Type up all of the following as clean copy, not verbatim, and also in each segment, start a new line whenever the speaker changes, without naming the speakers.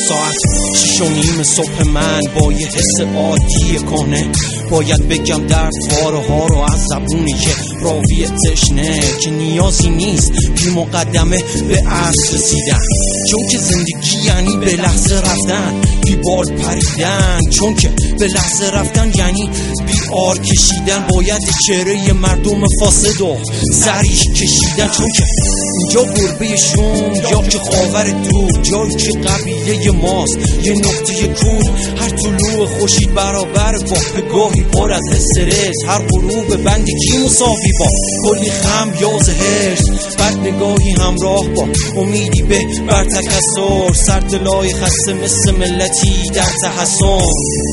ساعت 6:30 صبح من با یه حس عادی کنه باید بگم دردواره ها رو از زبون یه راوی تشنه که نیازی نیست بی مقدمه به عصر رسیدن، چون که زندگی یعنی به لحظه رفتن بی بال پریدن، چون که به لحظه رفتن یعنی بی آر کشیدن، باید چهره مردم فاسد و سریح کشیدن، چون که اینجا گربه شوم یا که خاور دور، جایی که قبیله ماست یه نقطه کور، هر طلوع خورشید برابر با پگاهی پر از استرس، هر غروب بندگی مساوی با کلی خم یاز هرس، بعد نگاهی همراه با امیدی به برتکسر، سردلای خسته مثل ملتی در تحسن،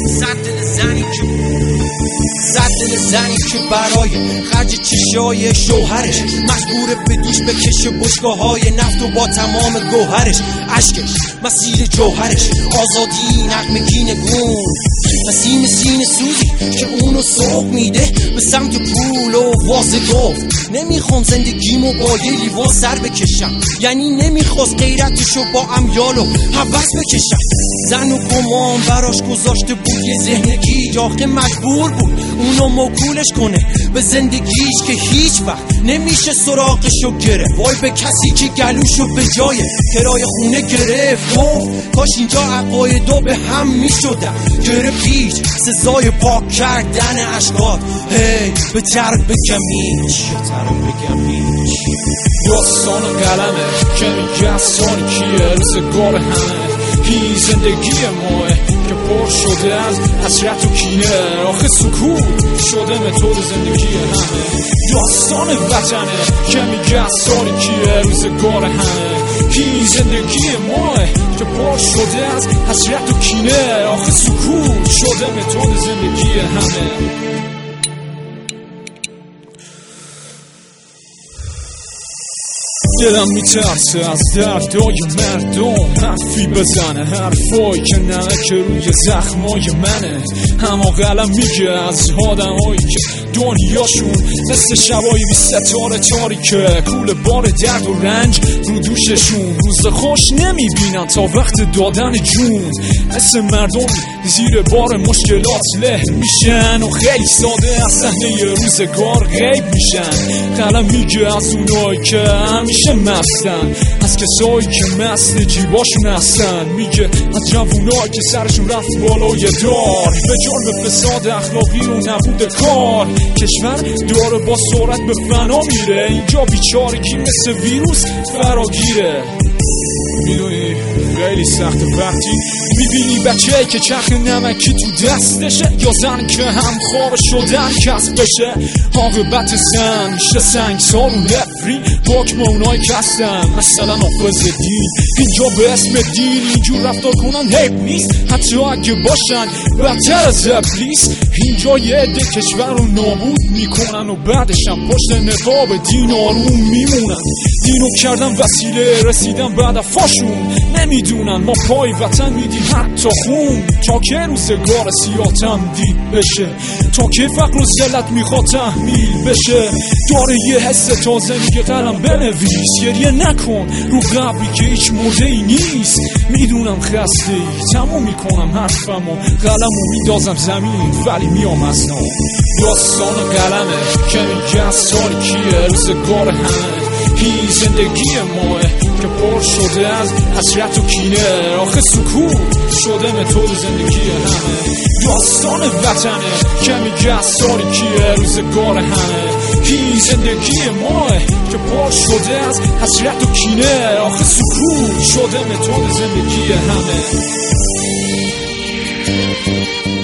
سردل زنی که برای خرج چشای شوهرش مجبور به دوش بکشه بشگاه‌های نفت و با تمام گوهرش، اشکش مسیر جوهرش، آزادی نغمگی نگون، نسیم سینه سوزی که اونو سوق میده به سمت پول و واسه گفت نمیخوام زندگیمو با یه لیوان سر بکشم، یعنی نمیخواست غیرتشو با امیال و حوث بکشم، زن و گمان براش گذاشته بود یه ذهنگی، آخه مجبور بود اونو موکولش کنه به زندگیش که هیچ وقت نمیشه سراغشو گرفت، وای به کسی که گلوشو به جای کرایه خونه گرفت، کاش اینجا عقایدو به هم میشدن گرفت هیچ سزای پاک کردن اشکات، هی به طرف بگم هیچ
داستان قلمه که میگه افسانه کیه روزگار همه هی زندگی ماه که پر شده از حسرت و کینه، آخه سکوت شده متد زندگی همه، داستان وطنه که میگه افسانه کیه روزگار همه هی زندگی ماه که پر شده از حسرت و کینه، آخه سکوت شده متد زندگی همه. دلم میترسه از دردای مردم حرفی بزنه، حرفایی که نه که روی زخمای منه، اما قلم میگه از آدمایی که دنیاشون مثل شبای بی ستاره تاریکه، کول بار درد و رنج رو دوششون، روز خوش نمیبینن تا وقت دادن جون، مثل مردم زیر بار مشکلات له میشن و خیلی ساده از صحنه روزگار غیب میشن، قلم میگه از اونایی که همیشه مستن، از کسایی که مست جیباشون هستن، میگه از جوونایی که سرشون رفت بالای دار به جرم فساد اخلاقی و نبود کار، کشور داره با سرعت به فنا میره، اینجا بیچارگی مثل ویروس فراگیره، میدونی خیلی سخت وقتی میبینی بچه‌ای که چرخ نمکی تو دستشه، یا زن که هم خواب شدن کسب بشه، عاقبت زن میشه سنگسار و نفری باک با اونایی که هستن مثلا حافظ دین، اینجا به اسم دین اینجور رفتار کنن حیب نیست، حتی اگه باشن بدتر از ابلیس، اینجا یه عده کشور رو نابود میکنن و بعدش هم پشت نقاب دین آروم میمونن، دینو کردن وسیله رسیدن بعد افاشون، نمیدونن ما پای وطن میدیم حتی خون، تا که روزگار سیاه تمدید بشه، تا که فقر و ذلت میخواد تحمیل بشه، داره یه حس تازه میگه قلم بنویس، گریه نکن رو قبری که هیچ مرده ای نیست، میدونم خسته ای تموم میکنم حرفم و قلمو میدازم زمین ولی میام از نو، داستان قلمه که میگه از سال کیه روزگار همه هی زندگی ماه که پر شده از حسرت و کینه، آخه سکوت شده متد زندگی همه، داستان وطنه که میگه از سالی کیه روزگار همه هی زندگی ماه که پر شده از حسرت و کینه، آخه سکوت شده متد زندگی همه.